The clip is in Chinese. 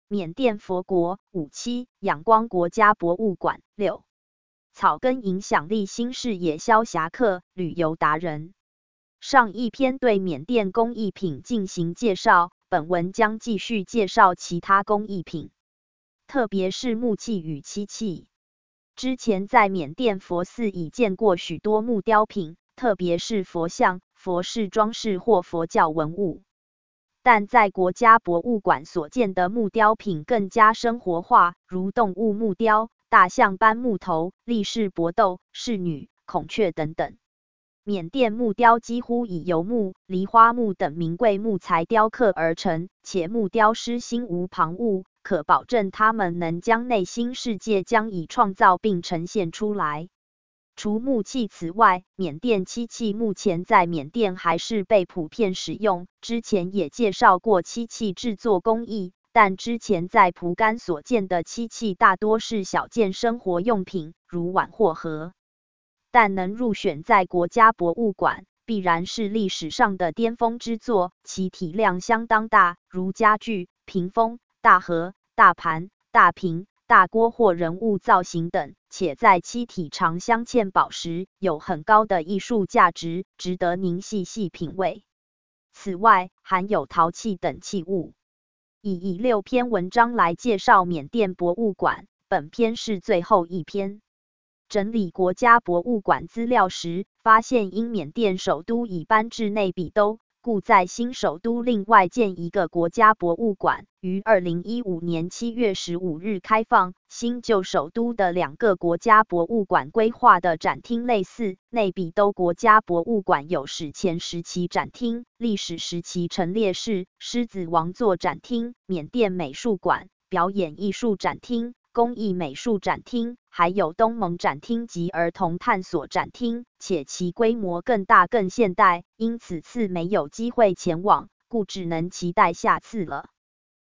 缅甸佛国57仰光国家博物馆6草根影响力新视野萧侠客旅游达人。上一篇对缅甸工艺品进行介绍，本文将继续介绍其他工艺品，特别是木器与漆器。之前在缅甸佛寺已见过许多木雕品，特别是佛像、佛饰装饰或佛教文物。但在国家博物馆所见的木雕品更加生活化，如动物木雕、大象斑木头、立式搏斗、侍女、孔雀等等。缅甸木雕几乎以油木、梨花木等名贵木材雕刻而成，且木雕师心无旁骛，可保证他们能将内心世界将以创造并呈现出来。除木器此外，缅甸漆器目前在缅甸还是被普遍使用。之前也介绍过漆器制作工艺，但之前在蒲甘所见的漆器大多是小件生活用品，如碗或盒。但能入选在国家博物馆，必然是历史上的巅峰之作，其体量相当大，如家具、屏风、大盒、大盘、大瓶、大锅或人物造型等，且在漆体常镶嵌宝石，有很高的艺术价值，值得您细细品味。此外，含有陶器等器物。以6篇文章来介绍缅甸博物馆，本篇是最后一篇。整理国家博物馆资料时，发现因缅甸首都已搬至内比都，故在新首都另外建一个国家博物馆，于2015年7月15日开放。新旧首都的2个国家博物馆规划的展厅类似，内比都国家博物馆有史前时期展厅、历史时期陈列室、狮子王座展厅、缅甸美术馆、表演艺术展厅、工艺美术展厅，还有东盟展厅及儿童探索展厅，且其规模更大更现代，因此次没有机会前往，故只能期待下次了。